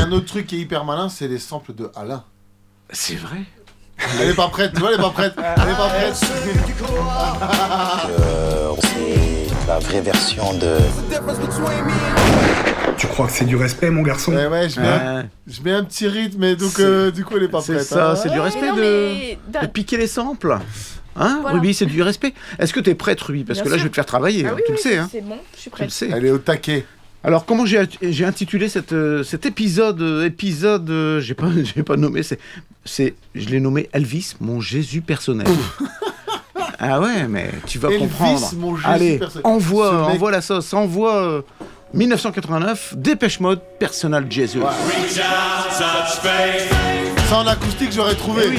un autre truc qui est hyper malin, c'est les samples de Alain. C'est vrai. Elle est pas prête, tu vois, elle est pas prête. Elle est pas prête. C'est la vraie version de... Tu crois que c'est du respect, mon garçon? Ouais, je mets un petit rythme, et donc du coup, elle est pas prête. C'est ça, hein. c'est du respect de piquer les samples. Hein, voilà. Ruby, c'est du respect. Est-ce que t'es prête, Ruby? Parce que là, je vais te faire travailler, oui, tu le sais. Hein. C'est bon, je suis prête. Tu le sais. Elle est au taquet. Alors, comment j'ai intitulé cet épisode j'ai pas nommé, je l'ai nommé Elvis, mon Jésus personnel. Ah ouais, mais tu vas Elvis, comprendre. mon Jésus Allez, personnel. envoie la sauce, envoie 1989, Dépêche Mode, Personal Jesus. Ouais. Ça en acoustique, j'aurais trouvé. Eh oui.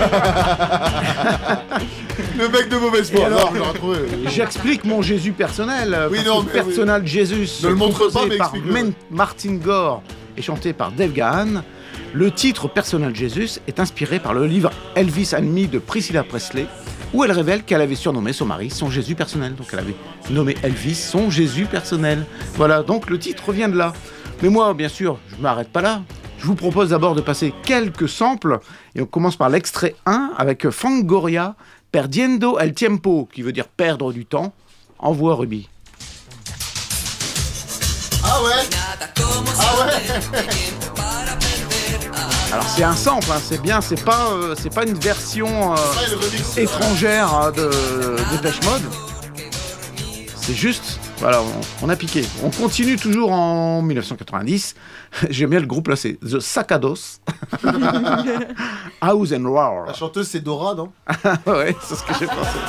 Le mec de mauvaise foi. Alors, j'aurais trouvé. J'explique mon Jésus personnel. Oui, parce non, que mais Personal Jesus, ne le montre pas, composé mais par explique-le. Martin Gore et chanté par Dave Gahan. Le titre Personal Jesus est inspiré par le livre Elvis and Me de Priscilla Presley, où elle révèle qu'elle avait surnommé son mari son Jésus personnel. Donc elle avait nommé Elvis son Jésus personnel. Voilà, donc le titre vient de là. Mais moi, bien sûr, je ne m'arrête pas là. Je vous propose d'abord de passer quelques samples. Et on commence par l'extrait 1 avec Fangoria, Perdiendo el Tiempo, qui veut dire perdre du temps. Envoie Ruby. Ah ouais. Ah ouais. Alors c'est un sample, hein, c'est bien, c'est pas une version étrangère de Dépêche Mode. C'est juste, voilà, on a piqué. On continue toujours en 1990. J'aime bien le groupe là, c'est The Sacados. House and Roar. La chanteuse c'est Dora, non? Ouais, c'est ce que j'ai pensé.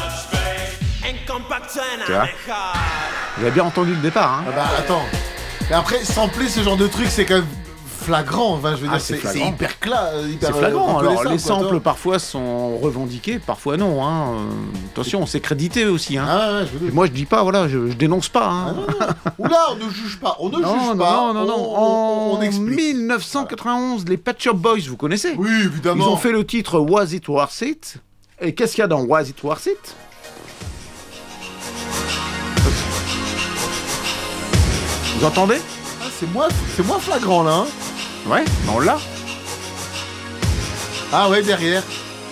Tu vois, vous avez bien entendu le départ, hein? Ah bah attends. Mais après, sampler ce genre de truc, c'est quand même flagrant. Enfin, je veux dire, c'est hyper clair. C'est flagrant. Alors, les samples quoi, parfois sont revendiqués, parfois non. Hein. Attention, on s'est crédité aussi. Hein. Ah ouais, Et moi, je dis pas, voilà, je dénonce pas. Hein. Ah non. Oula, on ne juge pas. On ne juge pas. Non. En 1991, les Pet Shop Boys, vous connaissez? Oui, évidemment. Ils ont fait le titre Was It Worth It? Et qu'est-ce qu'il y a dans Was It Worth It? Vous entendez? Ah, c'est moins flagrant là. Hein. Ouais, ben on l'a. Ah ouais, derrière.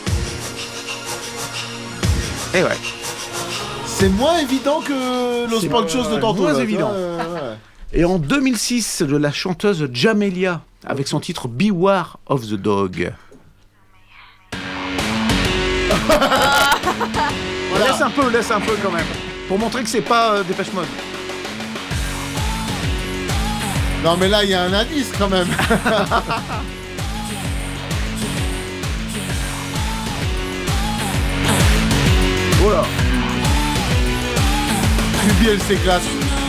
Et ouais. C'est moins évident que Los Panchos de tantôt. Moins là, évident. Ouais. Et en 2006, de la chanteuse Jamelia, avec son titre Beware of the Dog. Voilà. Laisse un peu quand même. Pour montrer que c'est pas Dépêche Mode. Non mais là il y a un indice quand même. Voilà. Ruby elle s'éclate.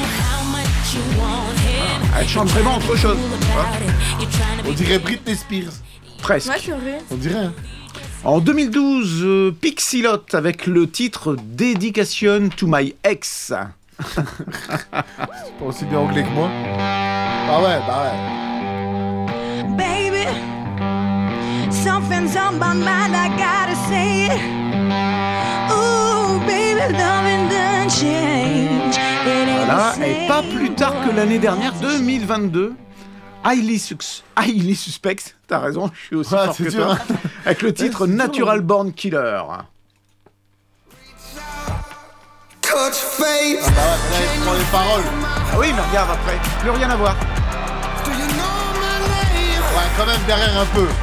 Elle chante vraiment autre chose. On dirait Britney Spears. Presque. Ouais, c'est vrai. On dirait. Hein. En 2012, Pixilot avec le titre Dedication to my ex. C'est pas aussi bien anglais que moi. Bah ouais. Baby, something's on my mind, I gotta say it. Ooh, baby, loving done change. Voilà, et pas plus tard que l'année dernière, 2022, Highly Suspect, t'as raison, je suis aussi fort que toi, avec le titre Natural Born Killer. Ah bah ouais, là il prend les paroles. Ah oui, mais regarde après, plus rien à voir. Ouais, quand même derrière un peu.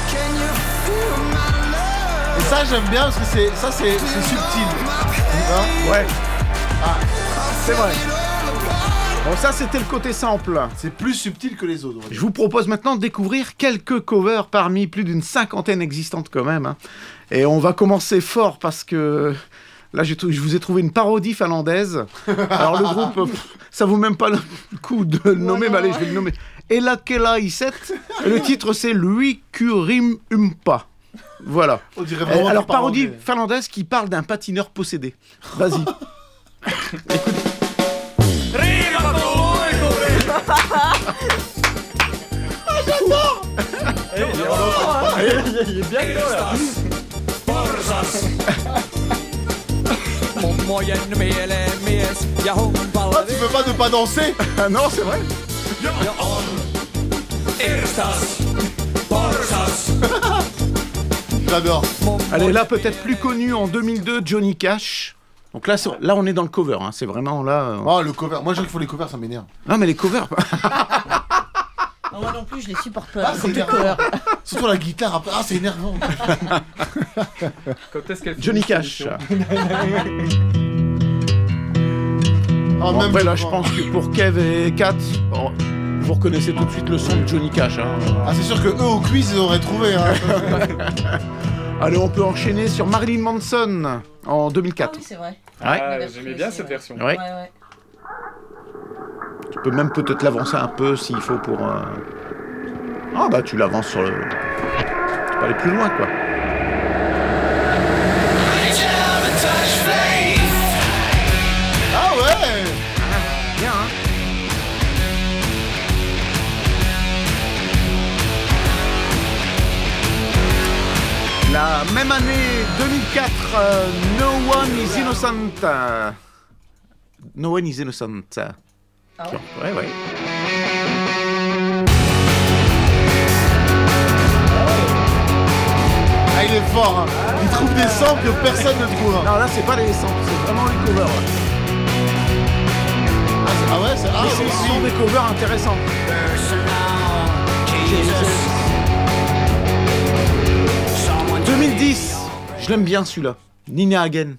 Et ça j'aime bien parce que c'est subtil. Ouais. Ah, c'est vrai. Bon, ça c'était le côté sample. C'est plus subtil que les autres. Je vous propose maintenant de découvrir quelques covers parmi plus d'une cinquantaine existantes quand même. Hein. Et on va commencer fort parce que là je vous ai trouvé une parodie finlandaise. Alors le groupe, ça vaut même pas le coup de le nommer, mais allez je vais le nommer. Elakela Iset. Et le titre c'est Lui Kurim Umpa. Voilà. On dirait vraiment alors parodie finlandaise qui parle d'un patineur possédé. Vas-y. Écoute. J'adore. Il est bien là. Ah, tu peux pas ne pas danser. Ah non, c'est vrai. J'adore. Allez, là, peut-être plus connu en 2002, Johnny Cash. Donc là, là on est dans le cover, hein. C'est vraiment là... Oh, le cover. Moi, je qu'il faut les covers, ça m'énerve. Non, mais les covers... Non, moi non plus, je les supporte pas. Ah, c'est énervant. Surtout la guitare, après. Ah, c'est énervant. Quand est-ce qu'elle Johnny Cash. Oh, Bon, même après, là, je je pense que pour Kev et Kat, bon, vous reconnaissez tout de suite le son de Johnny Cash. Hein. Ah, c'est sûr que eux au quiz, ils auraient trouvé. Hein. Allez, on peut enchaîner sur Marilyn Manson en 2004. Ah oui, c'est vrai. Ouais. Ah, j'aimais bien cette version. Ouais. Ouais. Tu peux même peut-être l'avancer un peu s'il faut pour... Ah bah tu l'avances sur le... Tu peux aller plus loin, quoi. Ah ouais. Bien, hein. La même année, 2004, No One is Innocent. No One is Innocent. Ah ouais. Ouais. Ah, il est fort. Hein. Il trouve des samples que personne ne trouve. Hein. Non, là, c'est pas les samples, c'est vraiment les covers. Ah ouais, c'est... Ah, Mais ce sont des covers intéressants. 2010, je l'aime bien celui-là. Nina Hagen.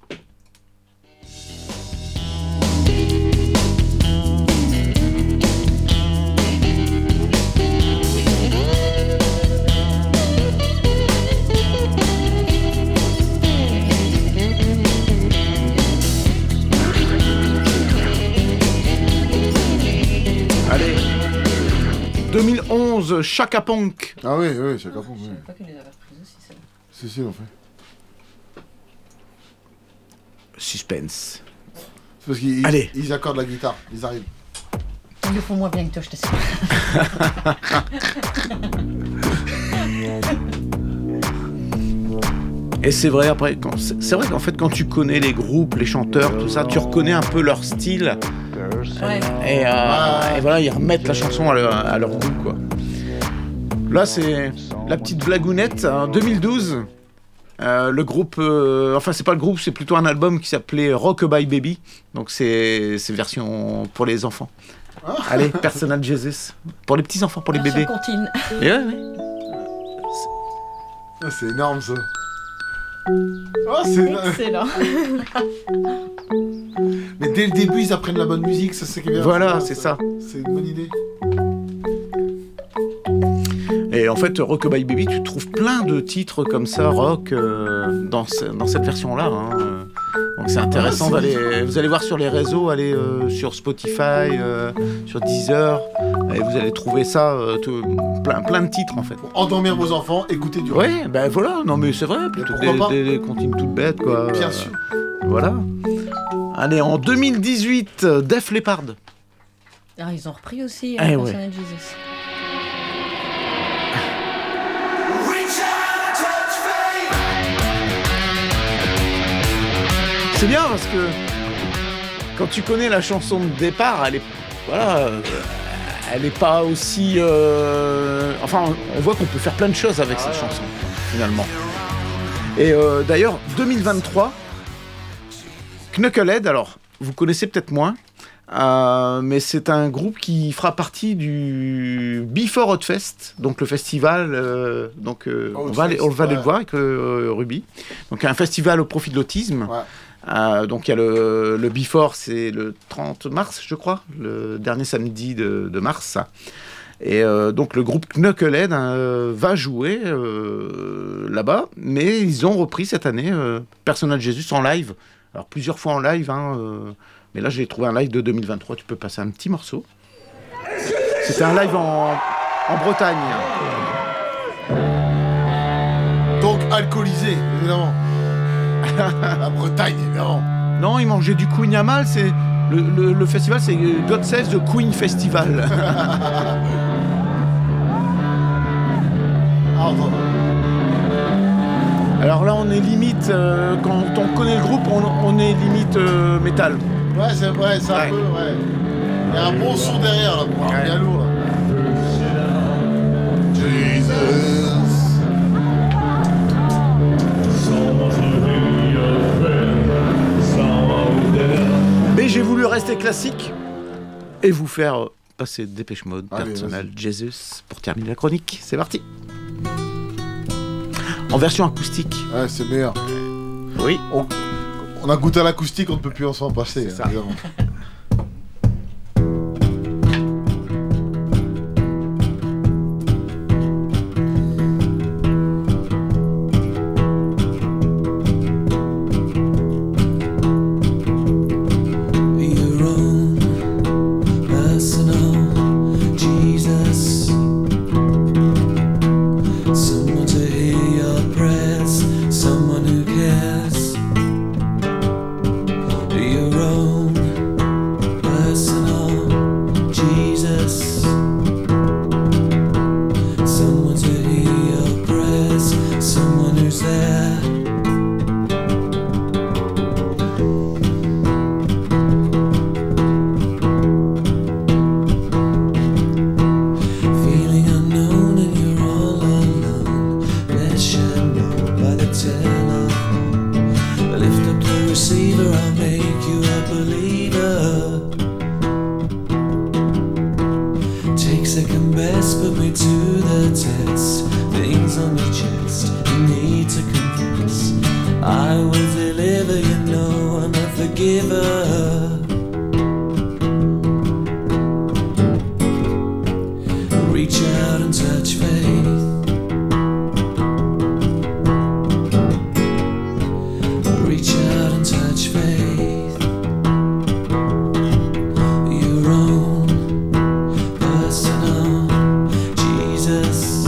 Allez, 2011, Chaka Ponk. Ah oui, Chaka Ponk. Je Oui. savais pas qu'elle les avait reprises aussi, celle-là. Si, en fait. Suspense. C'est parce qu'ils Allez. ils accordent la guitare. Ils arrivent. Ils le font moins bien que toi, je t'assure. Et c'est vrai, après, c'est vrai qu'en fait, quand tu connais les groupes, les chanteurs, tout ça, tu reconnais un peu leur style. Ouais. Et voilà, ils remettent la chanson à leur goût, quoi. Là, c'est la petite blagounette, en 2012. Le groupe, enfin c'est pas le groupe, c'est plutôt un album qui s'appelait Rockabye Baby. Donc c'est version pour les enfants. Allez, Personal Jesus. Pour les petits enfants, pour les bébés. Contine. Et ouais. Ah, c'est énorme ça. Oh, c'est énorme. Excellent. Mais dès le début, ils apprennent la bonne musique, ça c'est qui est bien. Voilà, c'est ça. C'est une bonne idée. Et en fait, Rockabye Baby, tu trouves plein de titres comme ça, rock, dans cette version-là. Hein. Donc c'est intéressant d'aller... Vous allez voir sur les réseaux, allez sur Spotify, sur Deezer, et vous allez trouver ça, plein de titres en fait. Pour endormir vos enfants, écoutez du rock. Ouais, ben voilà, non mais c'est vrai, plutôt des comptines toutes bêtes, quoi. Bien sûr. Voilà. Allez, en 2018, Def Leppard. Ah, ils ont repris aussi ouais. Personal Jesus. C'est bien parce que quand tu connais la chanson de départ, elle est pas aussi. Enfin, on voit qu'on peut faire plein de choses avec cette chanson finalement. Et d'ailleurs, 2023, Knucklehead. Alors, vous connaissez peut-être moins, mais c'est un groupe qui fera partie du Before Hot Fest, donc le festival. On va aller le voir avec Ruby. Donc un festival au profit de l'autisme. Ouais. Donc il y a le Before, c'est le 30 mars, je crois, le dernier samedi de mars. Et donc le groupe Knucklehead va jouer là-bas, mais ils ont repris cette année Personal Jesus en live. Alors plusieurs fois en live, mais là j'ai trouvé un live de 2023, tu peux passer un petit morceau. C'était un live en Bretagne. Donc alcoolisé, évidemment. La Bretagne, évidemment. Non, ils mangeaient du Queen Yamal, c'est le festival, c'est God Save the Queen Festival. Alors là, on est limite, quand on connaît le groupe, on est limite métal. Ouais, c'est un peu, ouais. Il y a un bon son derrière, là, bien lourd, là. classique et vous faire passer Dépêche Mode, Allez, Personal Jesus, pour terminer la chronique. C'est parti. En version acoustique. Ouais, c'est meilleur. Oui. On a goûté à l'acoustique, on ne peut plus s'en passer. C'est ça. Évidemment. Your own personal Jesus, someone to hear your prayers, someone who cares. Your own personal Jesus, someone to hear your prayers, someone who's there. Feeling unknown and you're all alone. Let you know by the telephone. Lift up the receiver, I'll make you a believer. Take second best, put me to the test. Things on your chest, you need to confess. I will deliver, you know I'm a forgiver. Reach out and touch faith. Reach out and touch faith. Your own personal Jesus,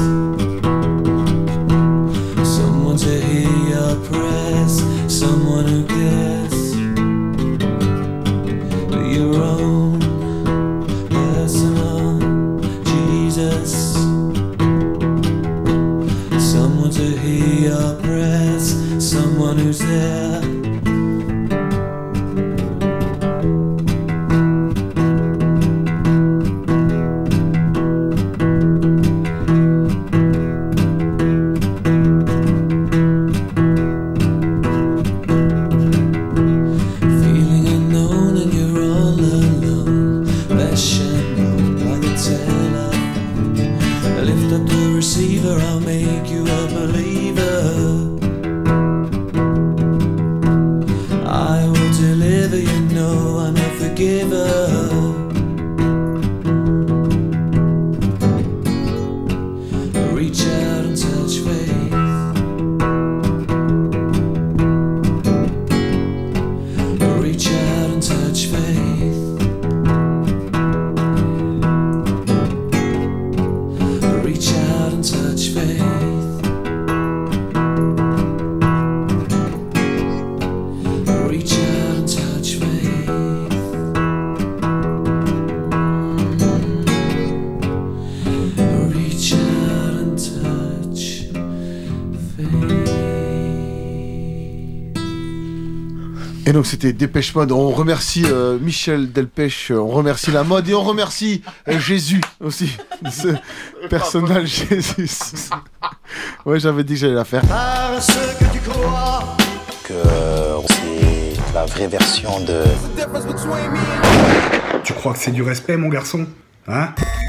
someone to hear your prayers, someone who cares. Your own personal Jesus, someone to hear your prayers, someone who's there. Feeling unknown and you're all alone. Let you know by the telephone. Lift up the receiver, I'll make you a believer. I will deliver, you know I'm a forgiver. Reach out and touch faith. Reach out and touch faith. Reach out and touch faith. Reach out and touch faith. Reach out and touch faith. Et donc c'était Dépêche Mode. On remercie Michel Delpech, on remercie la mode et on remercie Jésus aussi. Ce personnage Jésus. Ouais, j'avais dit que j'allais la faire. Parce que tu crois. Que c'est la vraie version de Tu crois que c'est du respect, mon garçon? Hein?